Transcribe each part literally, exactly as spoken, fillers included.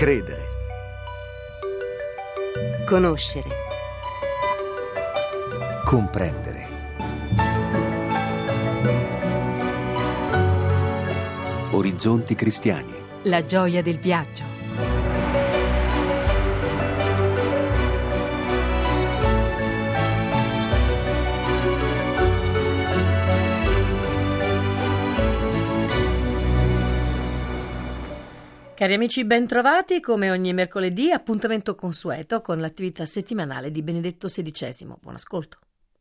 Credere. Conoscere. Comprendere. Orizzonti cristiani. La gioia del viaggio. Cari amici, bentrovati. Come ogni mercoledì, appuntamento consueto con l'attività settimanale di Benedetto sedicesimo. Buon ascolto.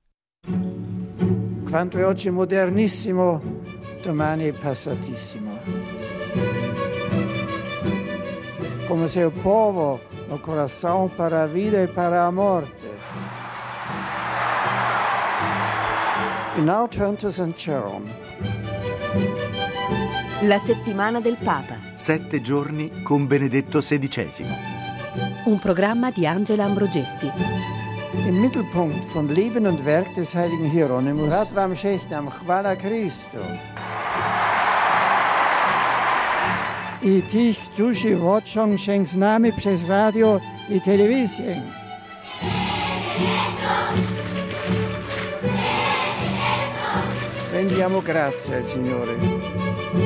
Quanto è oggi modernissimo, domani è passatissimo. Come se il povo, il coração para a vida e para a morte. E now turn to Saint Jerome. La settimana del Papa. Sette giorni con Benedetto sedicesimo. Un programma di Angela Ambrogetti. Im Mittelpunkt von Leben und Werk des heiligen Hieronymus, Rad vam Shechtam, Chwala Christo. I tych, którzy woczą się z nami przez radio i telewizję. Rendiamo grazie al Signore.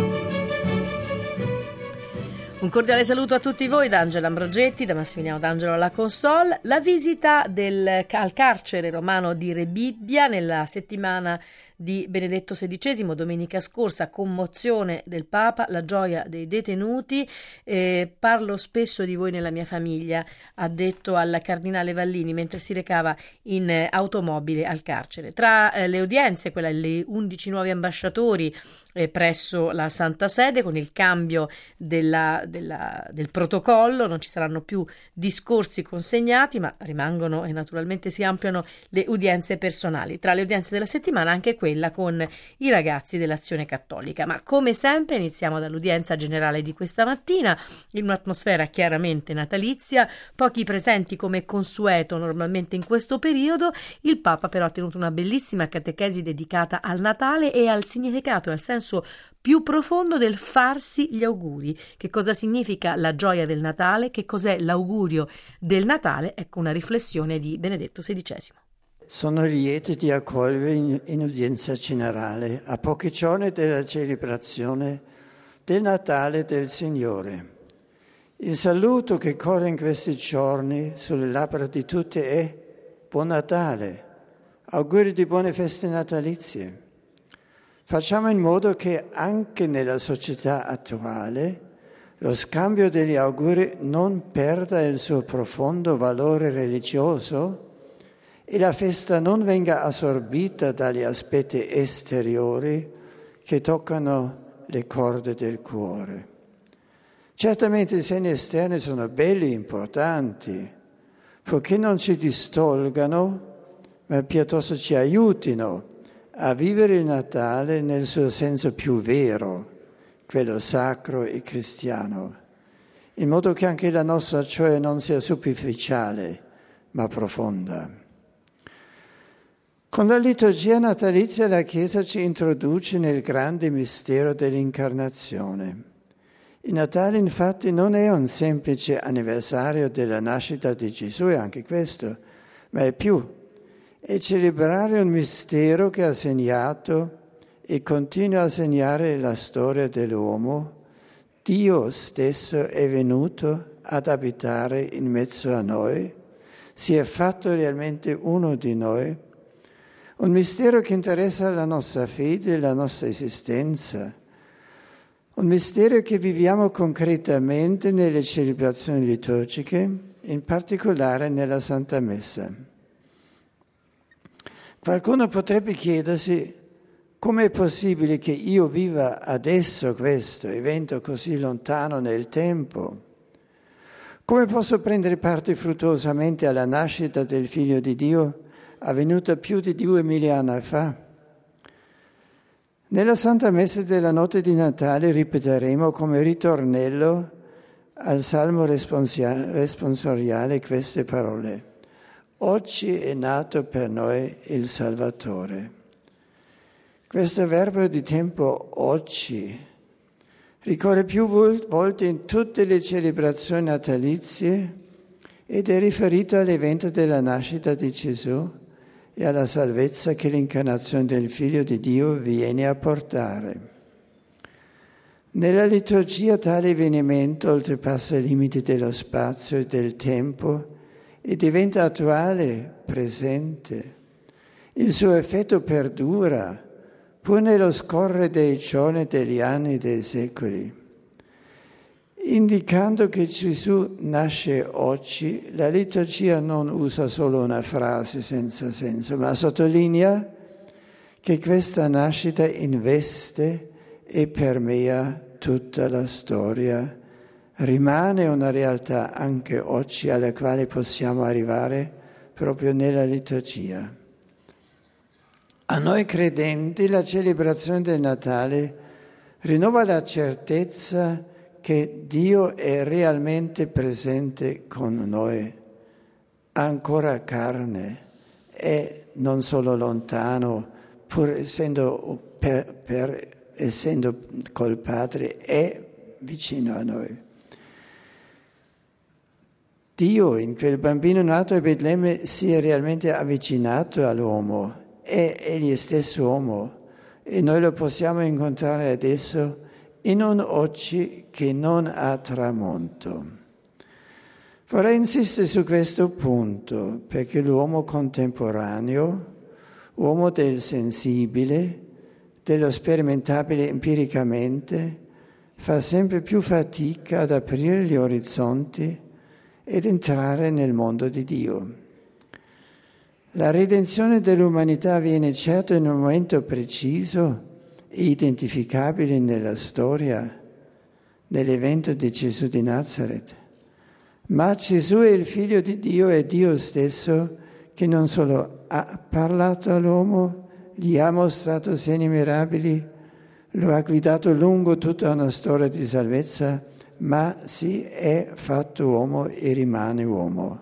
Un cordiale saluto a tutti voi da Angela Ambrogetti, da Massimiliano D'Angelo alla console. La visita del, al carcere romano di Rebibbia nella settimana di Benedetto sedicesimo, domenica scorsa, commozione del Papa, la gioia dei detenuti. Eh, parlo spesso di voi nella mia famiglia, ha detto al cardinale Vallini mentre si recava in eh, automobile al carcere. Tra eh, le udienze, quella degli undici nuovi ambasciatori eh, presso la Santa Sede, con il cambio della, della, del protocollo, non ci saranno più discorsi consegnati, ma rimangono e naturalmente si ampliano le udienze personali. Tra le udienze della settimana anche quella con i ragazzi dell'Azione Cattolica. Ma come sempre iniziamo dall'udienza generale di questa mattina, in un'atmosfera chiaramente natalizia, pochi presenti come consueto normalmente in questo periodo. Il Papa però ha tenuto una bellissima catechesi dedicata al Natale e al significato e al senso più profondo del farsi gli auguri. Che cosa significa la gioia del Natale? Che cos'è l'augurio del Natale? Ecco una riflessione di Benedetto sedicesimo. Sono lieto di accogliervi in, in udienza generale a pochi giorni dalla celebrazione del Natale del Signore. Il saluto che corre in questi giorni sulle labbra di tutti è Buon Natale, auguri di buone feste natalizie. Facciamo in modo che anche nella società attuale lo scambio degli auguri non perda il suo profondo valore religioso e la festa non venga assorbita dagli aspetti esteriori che toccano le corde del cuore. Certamente i segni esterni sono belli e importanti, poiché non ci distolgano, ma piuttosto ci aiutino a vivere il Natale nel suo senso più vero, quello sacro e cristiano, in modo che anche la nostra gioia non sia superficiale, ma profonda. Con la liturgia natalizia la Chiesa ci introduce nel grande mistero dell'incarnazione. Il Natale infatti non è un semplice anniversario della nascita di Gesù, e anche questo, ma è più. È celebrare un mistero che ha segnato e continua a segnare la storia dell'uomo. Dio stesso è venuto ad abitare in mezzo a noi, si è fatto realmente uno di noi. Un mistero che interessa la nostra fede e la nostra esistenza. Un mistero che viviamo concretamente nelle celebrazioni liturgiche, in particolare nella Santa Messa. Qualcuno potrebbe chiedersi come è possibile che io viva adesso questo evento così lontano nel tempo? Come posso prendere parte fruttuosamente alla nascita del Figlio di Dio, avvenuta più di duemila anni fa? Nella Santa Messa della notte di Natale ripeteremo come ritornello al Salmo responsoriale queste parole. Oggi è nato per noi il Salvatore. Questo verbo di tempo oggi ricorre più volte in tutte le celebrazioni natalizie ed è riferito all'evento della nascita di Gesù e alla salvezza che l'incarnazione del Figlio di Dio viene a portare. Nella liturgia tale avvenimento oltrepassa i limiti dello spazio e del tempo e diventa attuale, presente. Il suo effetto perdura, pur nello scorrere dei giorni, degli anni e dei secoli. Indicando che Gesù nasce oggi, la liturgia non usa solo una frase senza senso, ma sottolinea che questa nascita investe e permea tutta la storia, rimane una realtà anche oggi alla quale possiamo arrivare proprio nella liturgia. A noi credenti la celebrazione del Natale rinnova la certezza che Dio è realmente presente con noi, ancora carne, è non solo lontano, pur essendo, per, per, essendo col Padre, è vicino a noi. Dio in quel bambino nato a Betlemme si è realmente avvicinato all'uomo, è egli stesso uomo e noi lo possiamo incontrare adesso in un oggi che non ha tramonto. Vorrei insistere su questo punto perché l'uomo contemporaneo, uomo del sensibile, dello sperimentabile empiricamente, fa sempre più fatica ad aprire gli orizzonti ed entrare nel mondo di Dio. La redenzione dell'umanità avviene certo in un momento preciso e identificabile nella storia, nell'evento di Gesù di Nazareth. Ma Gesù è il Figlio di Dio e Dio stesso che non solo ha parlato all'uomo, gli ha mostrato segni mirabili, lo ha guidato lungo tutta una storia di salvezza, ma si è fatto uomo e rimane uomo.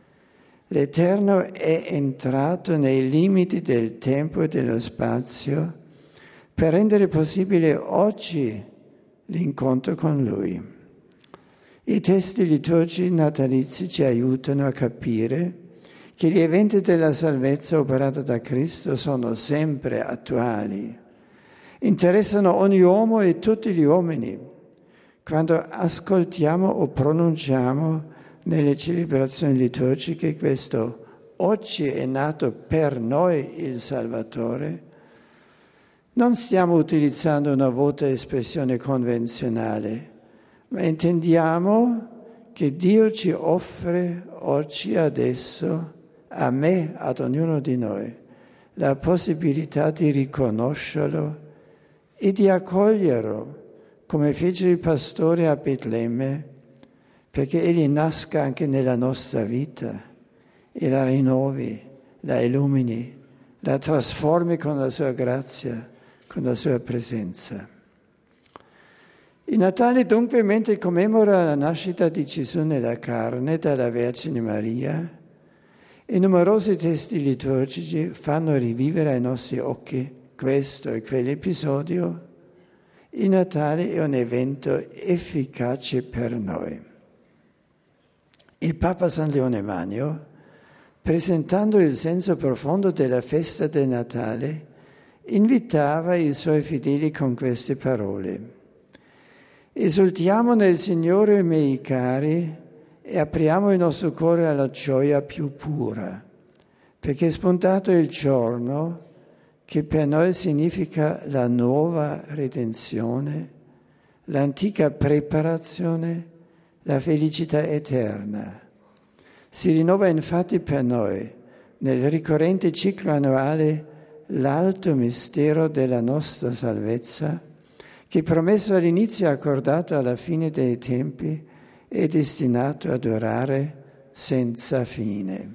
L'Eterno è entrato nei limiti del tempo e dello spazio per rendere possibile oggi l'incontro con Lui. I testi liturgici natalizi ci aiutano a capire che gli eventi della salvezza operata da Cristo sono sempre attuali, interessano ogni uomo e tutti gli uomini. Quando ascoltiamo o pronunciamo nelle celebrazioni liturgiche questo oggi è nato per noi il Salvatore, non stiamo utilizzando una vuota espressione convenzionale, ma intendiamo che Dio ci offre oggi, adesso, a me, ad ognuno di noi, la possibilità di riconoscerlo e di accoglierlo, come fece il pastore a Betlemme, perché Egli nasca anche nella nostra vita e la rinnovi, la illumini, la trasformi con la sua grazia, con la sua presenza. Il Natale dunque, mentre commemora la nascita di Gesù nella carne dalla Vergine Maria, e numerosi testi liturgici fanno rivivere ai nostri occhi questo e quell'episodio, il Natale è un evento efficace per noi. Il Papa San Leone Magno, presentando il senso profondo della festa del Natale, invitava i suoi fedeli con queste parole. Esultiamo nel Signore, miei cari, e apriamo il nostro cuore alla gioia più pura, perché è spuntato il giorno che per noi significa la nuova redenzione, l'antica preparazione, la felicità eterna. Si rinnova infatti per noi, nel ricorrente ciclo annuale, l'alto mistero della nostra salvezza, che promesso all'inizio e accordato alla fine dei tempi è destinato a durare senza fine.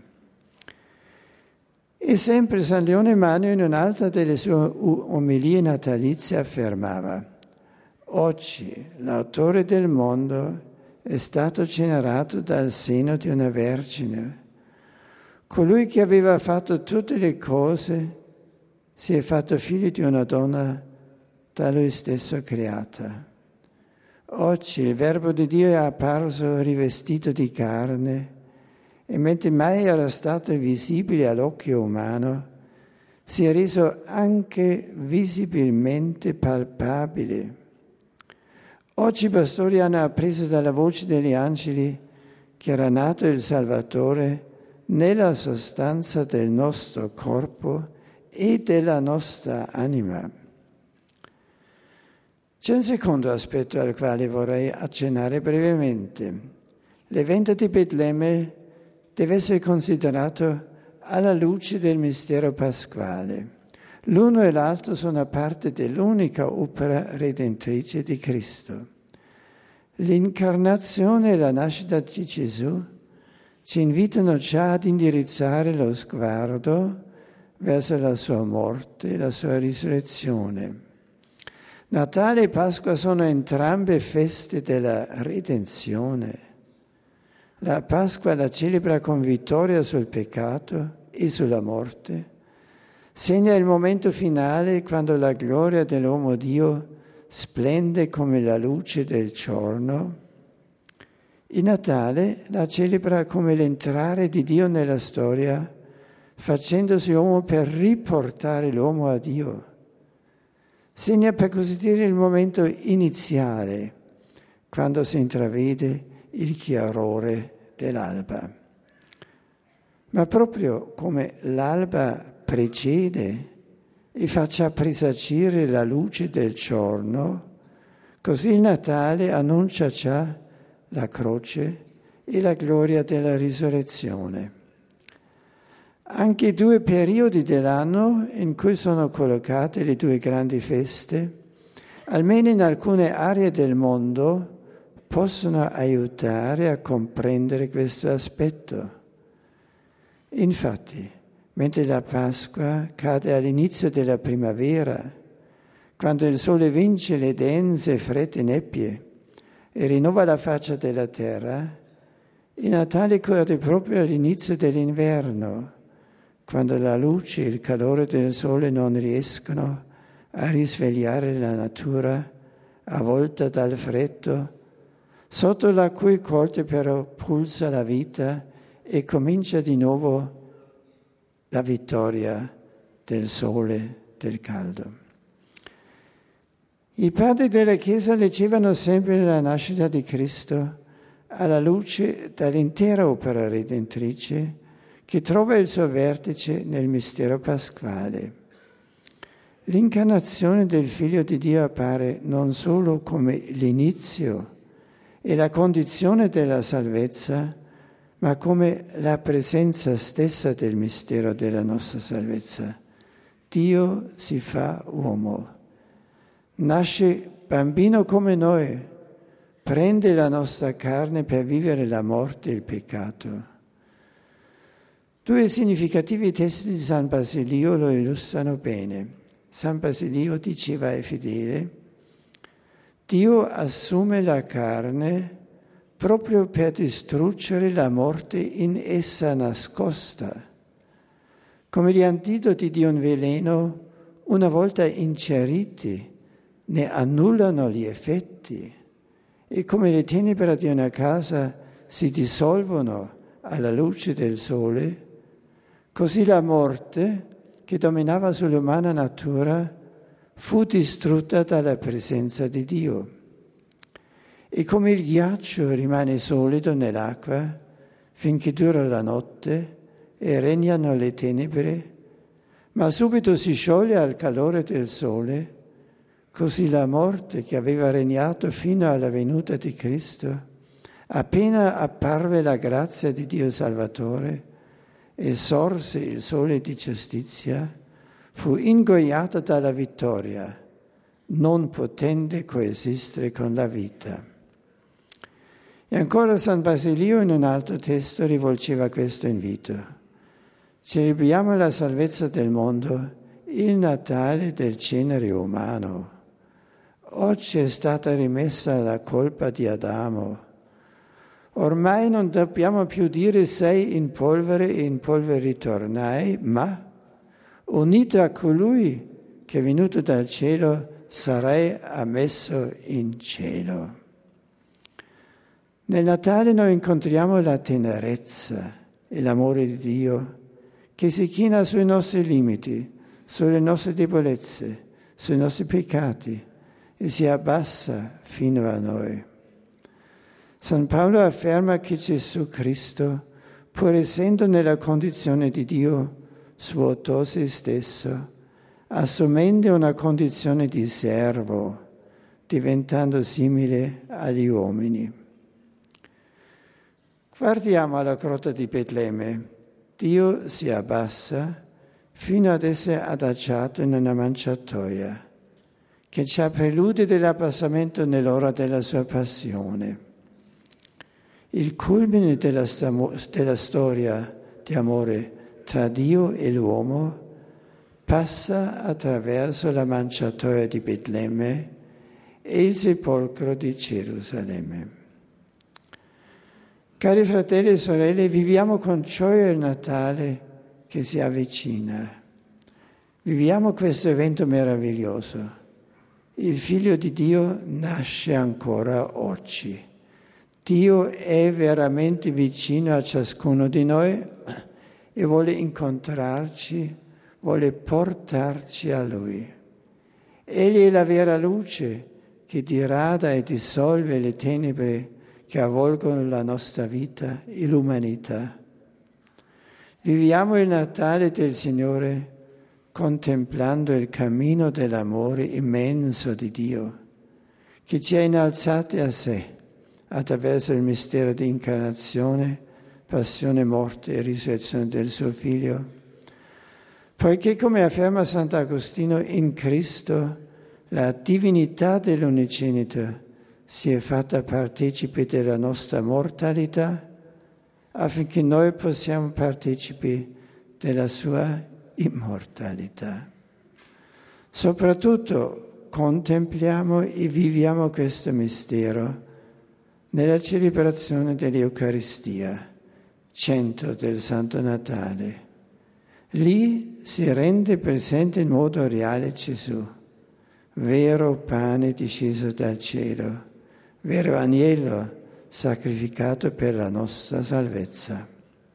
E sempre San Leone Magno in un'altra delle sue omelie natalizie affermava: oggi l'autore del mondo è stato generato dal seno di una vergine. Colui che aveva fatto tutte le cose si è fatto figlio di una donna da lui stesso creata. Oggi il Verbo di Dio è apparso rivestito di carne e mentre mai era stato visibile all'occhio umano, si è reso anche visibilmente palpabile. Oggi i pastori hanno appreso dalla voce degli angeli che era nato il Salvatore nella sostanza del nostro corpo e della nostra anima. C'è un secondo aspetto al quale vorrei accennare brevemente. L'evento di Betlemme deve essere considerato alla luce del mistero pasquale. L'uno e l'altro sono parte dell'unica opera redentrice di Cristo. L'incarnazione e la nascita di Gesù ci invitano già ad indirizzare lo sguardo verso la sua morte e la sua risurrezione. Natale e Pasqua sono entrambe feste della redenzione. La Pasqua la celebra con vittoria sul peccato e sulla morte. Segna il momento finale quando la gloria dell'uomo Dio splende come la luce del giorno. Il Natale la celebra come l'entrare di Dio nella storia, facendosi uomo per riportare l'uomo a Dio. Segna per così dire il momento iniziale, quando si intravede il chiarore dell'alba. Ma proprio come l'alba precede e faccia presagire la luce del giorno, così il Natale annuncia già la croce e la gloria della risurrezione. Anche i due periodi dell'anno in cui sono collocate le due grandi feste, almeno in alcune aree del mondo, possono aiutare a comprendere questo aspetto. Infatti, mentre la Pasqua cade all'inizio della primavera, quando il sole vince le dense e fredde nebbie e rinnova la faccia della terra, il Natale cade proprio all'inizio dell'inverno, quando la luce e il calore del sole non riescono a risvegliare la natura avvolta dal freddo, sotto la cui corte però pulsa la vita e comincia di nuovo la vittoria del sole, del caldo. I padri della Chiesa leggevano sempre la nascita di Cristo alla luce dell'intera opera redentrice che trova il suo vertice nel mistero pasquale. L'incarnazione del Figlio di Dio appare non solo come l'inizio e la condizione della salvezza, ma come la presenza stessa del mistero della nostra salvezza. Dio si fa uomo, nasce bambino come noi, prende la nostra carne per vivere la morte e il peccato. Due significativi testi di San Basilio lo illustrano bene. San Basilio diceva ai fedeli: Dio assume la carne proprio per distruggere la morte in essa nascosta. Come gli antidoti di un veleno, una volta ingeriti, ne annullano gli effetti, e come le tenebre di una casa si dissolvono alla luce del sole, così la morte, che dominava sull'umana natura, fu distrutta dalla presenza di Dio. E come il ghiaccio rimane solido nell'acqua finché dura la notte e regnano le tenebre, ma subito si scioglie al calore del sole, così la morte che aveva regnato fino alla venuta di Cristo, appena apparve la grazia di Dio Salvatore e sorse il sole di giustizia, fu ingoiata dalla vittoria, non potendo coesistere con la vita. E ancora San Basilio in un altro testo rivolgeva questo invito: celebriamo la salvezza del mondo, il Natale del genere umano. Oggi è stata rimessa la colpa di Adamo. Ormai non dobbiamo più dire sei in polvere e in polvere ritornai, ma unito a colui che è venuto dal cielo sarai ammesso in cielo. Nel Natale noi incontriamo la tenerezza e l'amore di Dio che si china sui nostri limiti, sulle nostre debolezze, sui nostri peccati e si abbassa fino a noi. San Paolo afferma che Gesù Cristo, pur essendo nella condizione di Dio, svuotò se stesso, assumendo una condizione di servo, diventando simile agli uomini. Guardiamo alla grotta di Betlemme. Dio si abbassa fino ad essere adagiato in una mangiatoia, che ci ha prelude dell'abbassamento nell'ora della sua passione. Il culmine della, stamo, della storia di amore tra Dio e l'uomo passa attraverso la mangiatoia di Betlemme e il sepolcro di Gerusalemme. Cari fratelli e sorelle, viviamo con gioia il Natale che si avvicina. Viviamo questo evento meraviglioso. Il Figlio di Dio nasce ancora oggi. Dio è veramente vicino a ciascuno di noi e vuole incontrarci, vuole portarci a Lui. Egli è la vera luce che dirada e dissolve le tenebre che avvolgono la nostra vita e l'umanità. Viviamo il Natale del Signore contemplando il cammino dell'amore immenso di Dio, che ci ha innalzati a sé attraverso il mistero di incarnazione, passione, morte e risurrezione del suo Figlio. Poiché, come afferma Sant'Agostino, in Cristo la divinità dell'unigenito si è fatta partecipe della nostra mortalità, affinché noi possiamo partecipi della sua immortalità. Soprattutto contempliamo e viviamo questo mistero nella celebrazione dell'Eucaristia, centro del Santo Natale. Lì si rende presente in modo reale Gesù, vero pane disceso dal cielo, vero agnello sacrificato per la nostra salvezza.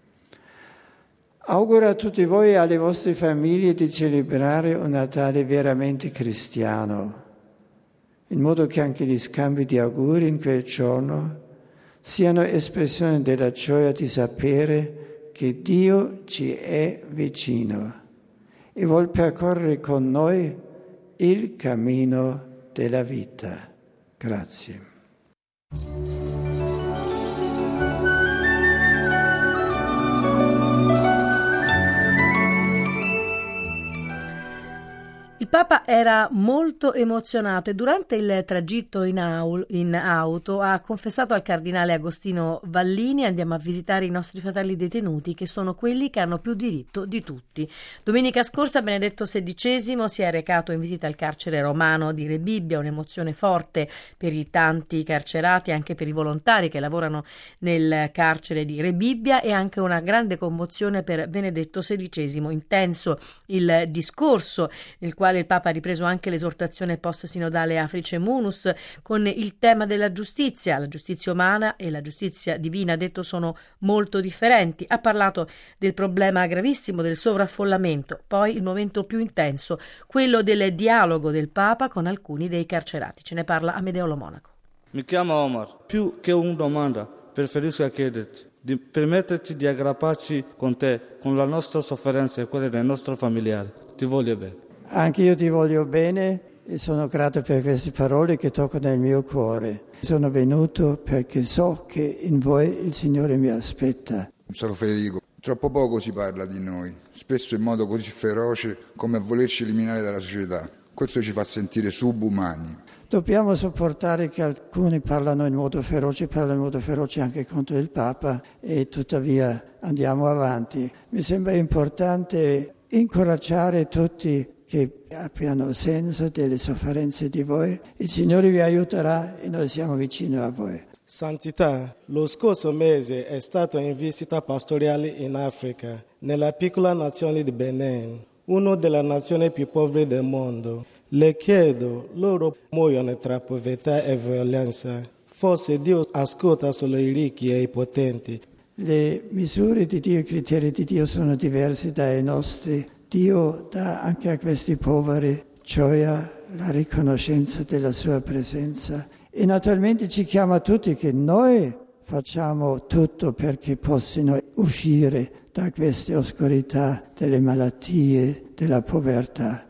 Auguro a tutti voi e alle vostre famiglie di celebrare un Natale veramente cristiano, in modo che anche gli scambi di auguri in quel giorno siano espressione della gioia di sapere che Dio ci è vicino e vuol percorrere con noi il cammino della vita. Grazie. Il Papa era molto emozionato e durante il tragitto in, aul, in auto ha confessato al cardinale Agostino Vallini: andiamo a visitare i nostri fratelli detenuti, che sono quelli che hanno più diritto di tutti. Domenica scorsa Benedetto sedicesimo si è recato in visita al carcere romano di Rebibbia, un'emozione forte per i tanti carcerati, anche per i volontari che lavorano nel carcere di Rebibbia, e anche una grande commozione per Benedetto sedicesimo. Intenso il discorso nel quale il Papa ha ripreso anche l'esortazione post-sinodale Africe Munus con il tema della giustizia. La giustizia umana e la giustizia divina, ha detto, sono molto differenti. Ha parlato del problema gravissimo del sovraffollamento, poi il momento più intenso, quello del dialogo del Papa con alcuni dei carcerati. Ce ne parla Amedeo Lo Monaco. Mi chiamo Omar. Più che una domanda, preferisco chiederti di permetterci di aggrapparci con te, con la nostra sofferenza e quella dei nostri familiari. Ti voglio bene. Anche io ti voglio bene e sono grato per queste parole che toccano il mio cuore. Sono venuto perché so che in voi il Signore mi aspetta. Sono Federico. Troppo poco si parla di noi, spesso in modo così feroce come a volerci eliminare dalla società. Questo ci fa sentire subumani. Dobbiamo sopportare che alcuni parlano in modo feroce, parlano in modo feroce anche contro il Papa, e tuttavia andiamo avanti. Mi sembra importante incoraggiare tutti che abbiano senso delle sofferenze di voi. Il Signore vi aiuterà e noi siamo vicini a voi. Santità, lo scorso mese è stato in visita pastorale in Africa, nella piccola nazione di Benin, una delle nazioni più povere del mondo. Le chiedo, loro muoiono tra povertà e violenza. Forse Dio ascolta solo i ricchi e i potenti. Le misure di Dio, i criteri di Dio sono diversi dai nostri. Dio dà anche a questi poveri gioia, la riconoscenza della sua presenza e naturalmente ci chiama tutti che noi facciamo tutto perché possano uscire da queste oscurità delle malattie, della povertà.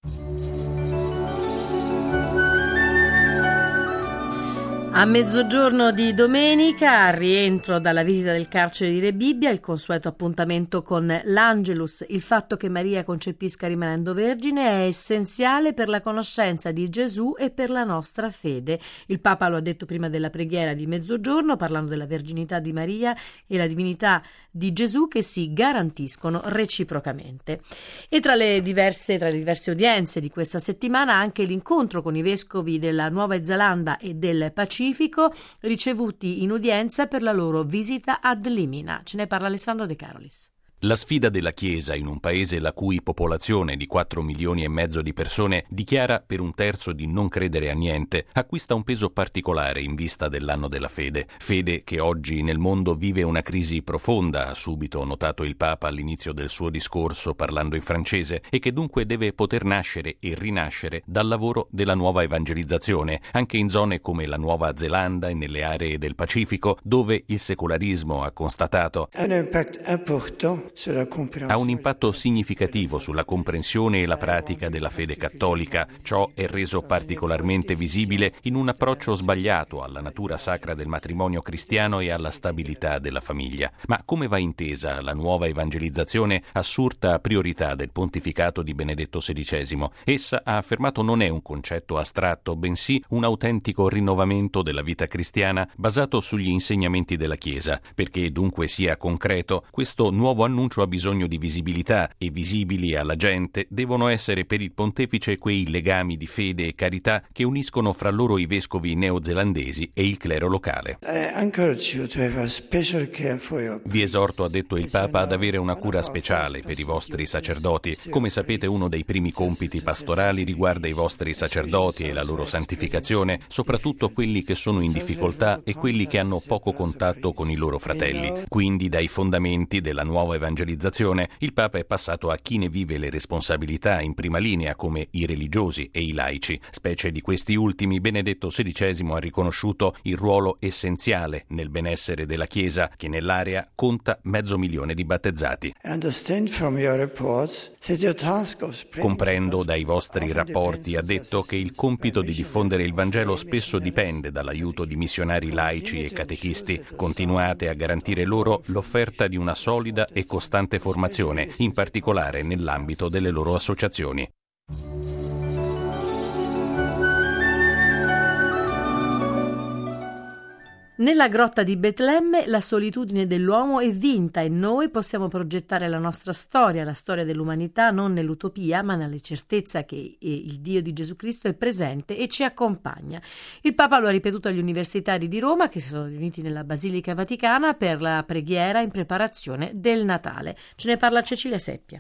A mezzogiorno di domenica, al rientro dalla visita del carcere di Rebibbia, il consueto appuntamento con l'Angelus. Il fatto che Maria concepisca rimanendo vergine è essenziale per la conoscenza di Gesù e per la nostra fede. Il Papa lo ha detto prima della preghiera di mezzogiorno, parlando della verginità di Maria e la divinità di Gesù che si garantiscono reciprocamente. E tra le diverse, tra le diverse udienze di questa settimana anche l'incontro con i vescovi della Nuova Zelanda e del Pacifico, ricevuti in udienza per la loro visita ad Limina. Ce ne parla Alessandro De Carolis. La sfida della Chiesa in un paese la cui popolazione di quattro milioni e mezzo di persone dichiara per un terzo di non credere a niente acquista un peso particolare in vista dell'anno della fede. Fede che oggi nel mondo vive una crisi profonda, ha subito notato il Papa all'inizio del suo discorso parlando in francese, e che dunque deve poter nascere e rinascere dal lavoro della nuova evangelizzazione, anche in zone come la Nuova Zelanda e nelle aree del Pacifico, dove il secolarismo, ha constatato, Un impact important. Ha un impatto significativo sulla comprensione e la pratica della fede cattolica. Ciò è reso particolarmente visibile in un approccio sbagliato alla natura sacra del matrimonio cristiano e alla stabilità della famiglia. Ma come va intesa la nuova evangelizzazione assurta a priorità del pontificato di Benedetto sedicesimo? Essa, ha affermato, non è un concetto astratto, bensì un autentico rinnovamento della vita cristiana basato sugli insegnamenti della Chiesa. Perché dunque sia concreto, questo nuovo annuncio ha bisogno di visibilità, e visibili alla gente devono essere per il pontefice quei legami di fede e carità che uniscono fra loro i vescovi neozelandesi e il clero locale. Vi esorto, ha detto il Papa, ad avere una cura speciale per i vostri sacerdoti. Come sapete, uno dei primi compiti pastorali riguarda i vostri sacerdoti e la loro santificazione, soprattutto quelli che sono in difficoltà e quelli che hanno poco contatto con i loro fratelli. Quindi, dai fondamenti della nuova evangelizzazione, il Papa è passato a chi ne vive le responsabilità in prima linea, come i religiosi e i laici. Specie di questi ultimi, Benedetto sedicesimo ha riconosciuto il ruolo essenziale nel benessere della Chiesa, che nell'area conta mezzo milione di battezzati. Comprendo dai vostri rapporti, ha detto, che il compito di diffondere il Vangelo spesso dipende dall'aiuto di missionari laici e catechisti. Continuate a garantire loro l'offerta di una solida e costante formazione, in particolare nell'ambito delle loro associazioni. Nella grotta di Betlemme la solitudine dell'uomo è vinta e noi possiamo progettare la nostra storia, la storia dell'umanità, non nell'utopia ma nella certezza che il Dio di Gesù Cristo è presente e ci accompagna. Il Papa lo ha ripetuto agli universitari di Roma, che si sono riuniti nella Basilica Vaticana per la preghiera in preparazione del Natale. Ce ne parla Cecilia Seppia.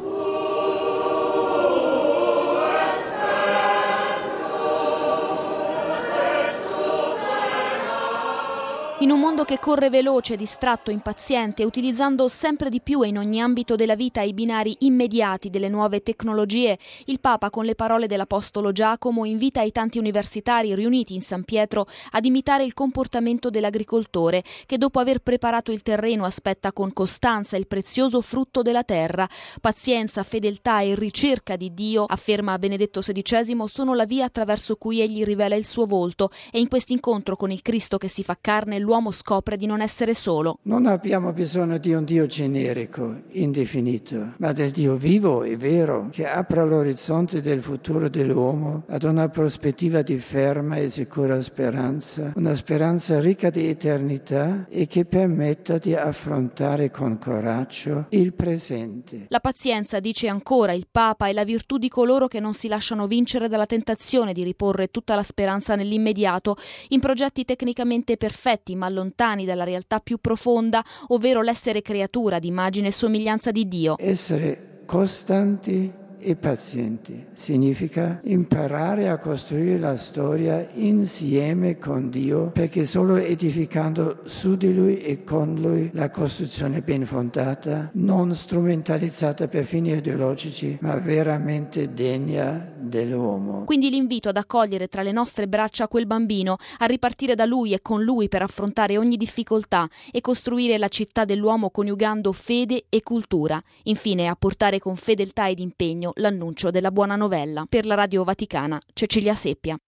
In un mondo che corre veloce, distratto, impaziente, utilizzando sempre di più e in ogni ambito della vita i binari immediati delle nuove tecnologie, il Papa, con le parole dell'Apostolo Giacomo, invita i tanti universitari riuniti in San Pietro ad imitare il comportamento dell'agricoltore che, dopo aver preparato il terreno, aspetta con costanza il prezioso frutto della terra. Pazienza, fedeltà e ricerca di Dio, afferma Benedetto sedicesimo, sono la via attraverso cui egli rivela il suo volto, e in questo incontro con il Cristo che si fa carne l'uomo scopre di non essere solo. Non abbiamo bisogno di un Dio generico, indefinito, ma del Dio vivo e vero, che apra l'orizzonte del futuro dell'uomo ad una prospettiva di ferma e sicura speranza, una speranza ricca di eternità e che permetta di affrontare con coraggio il presente. La pazienza, dice ancora il Papa, è la virtù di coloro che non si lasciano vincere dalla tentazione di riporre tutta la speranza nell'immediato, in progetti tecnicamente perfetti ma lontani dalla realtà più profonda, ovvero l'essere creatura di immagine e somiglianza di Dio. Essere costanti e pazienti. Significa imparare a costruire la storia insieme con Dio, perché solo edificando su di Lui e con Lui la costruzione ben fondata, non strumentalizzata per fini ideologici, ma veramente degna dell'uomo. Quindi l'invito ad accogliere tra le nostre braccia quel bambino, a ripartire da lui e con lui per affrontare ogni difficoltà e costruire la città dell'uomo coniugando fede e cultura. Infine a portare con fedeltà ed impegno l'annuncio della buona novella. Per la Radio Vaticana, Cecilia Seppia.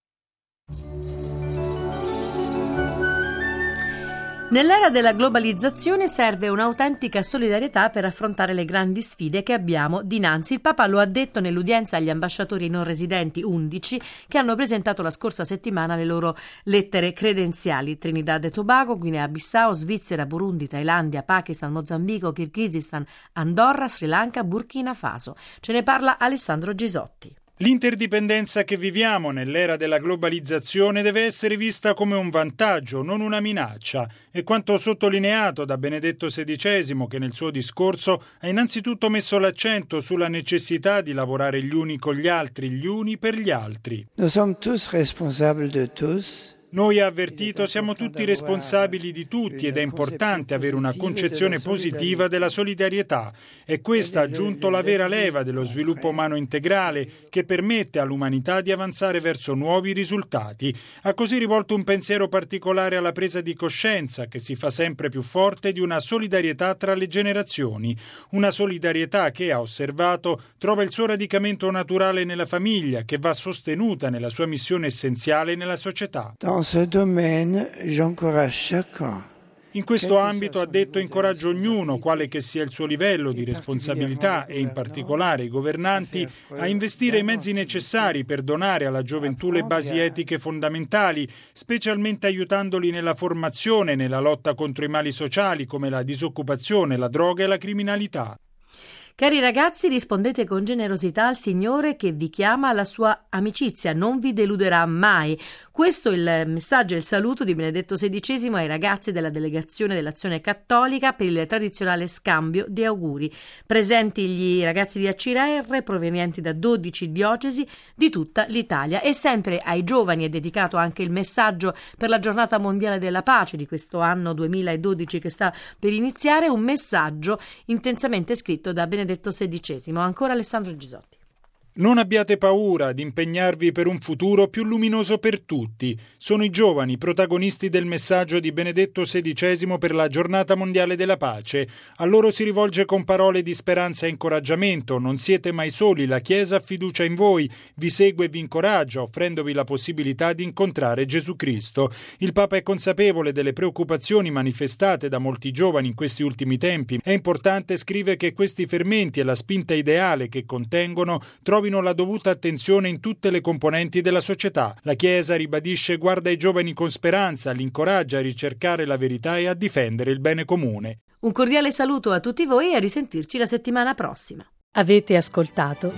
Nell'era della globalizzazione serve un'autentica solidarietà per affrontare le grandi sfide che abbiamo dinanzi. Il Papa lo ha detto nell'udienza agli ambasciatori non residenti undici che hanno presentato la scorsa settimana le loro lettere credenziali. Trinidad e Tobago, Guinea-Bissau, Svizzera, Burundi, Thailandia, Pakistan, Mozambico, Kirghizistan, Andorra, Sri Lanka, Burkina Faso. Ce ne parla Alessandro Gisotti. L'interdipendenza che viviamo nell'era della globalizzazione deve essere vista come un vantaggio, non una minaccia. È quanto sottolineato da Benedetto sedicesimo, che nel suo discorso ha innanzitutto messo l'accento sulla necessità di lavorare gli uni con gli altri, gli uni per gli altri. Nous sommes tous responsables de tous. Noi, ha avvertito, siamo tutti responsabili di tutti ed è importante avere una concezione positiva della solidarietà. È questa, ha aggiunto, la vera leva dello sviluppo umano integrale che permette all'umanità di avanzare verso nuovi risultati. Ha così rivolto un pensiero particolare alla presa di coscienza che si fa sempre più forte di una solidarietà tra le generazioni. Una solidarietà che, ha osservato, trova il suo radicamento naturale nella famiglia, che va sostenuta nella sua missione essenziale nella società. Dans ce domaine, j'encourage chacun. In questo ambito, ha detto, incoraggio ognuno, quale che sia il suo livello di responsabilità e in particolare i governanti, a investire i mezzi necessari per donare alla gioventù le basi etiche fondamentali, specialmente aiutandoli nella formazione e nella lotta contro i mali sociali come la disoccupazione, la droga e la criminalità. Cari ragazzi, rispondete con generosità al Signore che vi chiama alla sua amicizia, non vi deluderà mai. Questo è il messaggio e il saluto di Benedetto sedicesimo ai ragazzi della delegazione dell'Azione Cattolica per il tradizionale scambio di auguri. Presenti gli ragazzi di A C I R R provenienti da dodici diocesi di tutta l'Italia. E sempre ai giovani è dedicato anche il messaggio per la Giornata Mondiale della Pace di questo anno duemiladodici che sta per iniziare, un messaggio intensamente scritto da Benedetto Benedetto sedicesimo. Ancora Alessandro Gisotti. Non abbiate paura ad impegnarvi per un futuro più luminoso per tutti. Sono i giovani protagonisti del messaggio di Benedetto sedicesimo per la Giornata Mondiale della Pace. A loro si rivolge con parole di speranza e incoraggiamento. Non siete mai soli, la Chiesa ha fiducia in voi, vi segue e vi incoraggia, offrendovi la possibilità di incontrare Gesù Cristo. Il Papa è consapevole delle preoccupazioni manifestate da molti giovani in questi ultimi tempi. È importante, scrive, che questi fermenti e la spinta ideale che contengono trovino la dovuta attenzione in tutte le componenti della società. La Chiesa, ribadisce, guarda i giovani con speranza, li incoraggia a ricercare la verità e a difendere il bene comune. Un cordiale saluto a tutti voi e a risentirci la settimana prossima. Avete ascoltato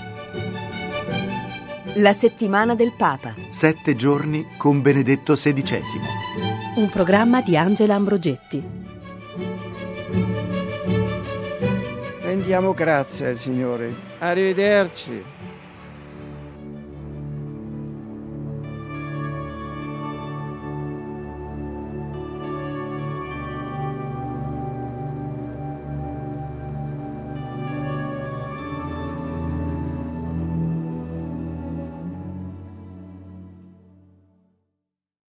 La settimana del Papa. Sette giorni con Benedetto sedicesimo. Un programma di Angela Ambrogetti. Rendiamo grazie al Signore. Arrivederci.